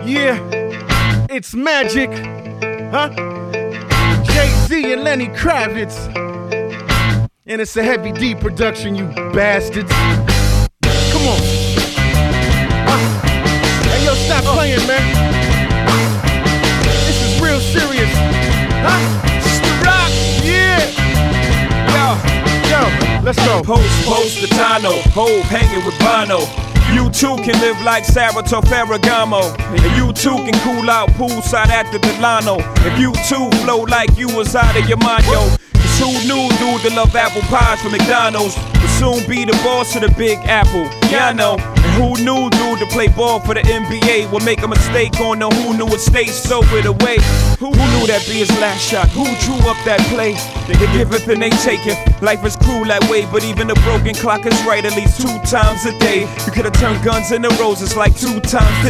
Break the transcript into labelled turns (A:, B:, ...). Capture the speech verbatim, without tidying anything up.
A: Yeah, it's magic, huh? Jay-Z and Lenny Kravitz. And it's a Heavy D production, you bastards. Come on. Huh? Hey, yo, stop playing, man. This is real serious. Huh?
B: It's the rock.
A: Yeah. Yo, yo, let's go.
B: Post, post, the Tano. Hove hanging with Bono. You too can live like Saratoga Ferragamo. And you too can cool out poolside at the Delano. If you too flow like you was out of your mind, yo. Cause who knew dude to love apple pies from McDonald's would soon be the boss of the Big Apple? Yeah, I know. And who knew dude to play ball for the N B A would make a mistake on the who knew it stay so it away? Who knew that be his last shot? Who drew up that play? They giveth and they taketh. Life is cruel that way, but even a broken clock is right at least two times a day. You could've turned guns into roses like two times.